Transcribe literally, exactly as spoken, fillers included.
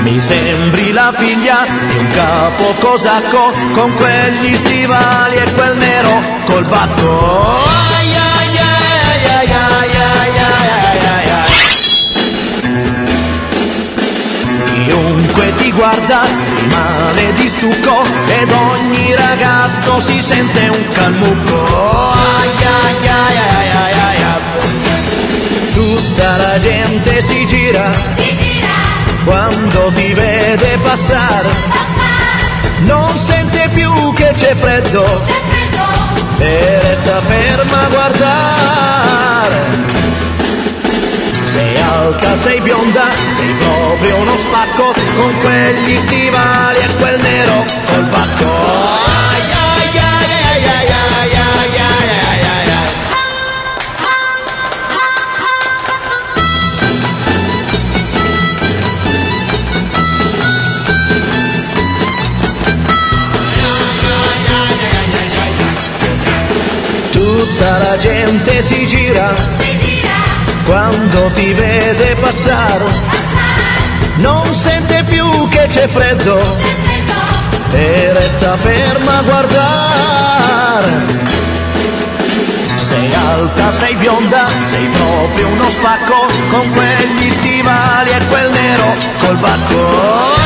Mi sembri la figlia di un capo cosacco con quegli stivali e quel nero col bacco. Ai ai ai ai ai ai ai ai ai. Chiunque ti guarda rimane di stucco ed ogni ragazzo si sente un calmucco. Ai ai ai ai ai ai ai. Tutta la gente si gira, si gira quando ti vede passare, passare, non sente più che c'è freddo, c'è freddo, e resta ferma a guardare. Sei alta, sei bionda, sei proprio uno spacco con quegli stivali e quel nero col bacco. Ai ai ai ai ai ai ai ai ai ai ai. Tutta la gente si gira, si gira quando ti vede passare, passare, non sente più che c'è freddo, c'è freddo, e resta ferma a guardare. Sei alta, sei bionda, sei proprio uno spacco con quegli stivali e quel nero col bacco.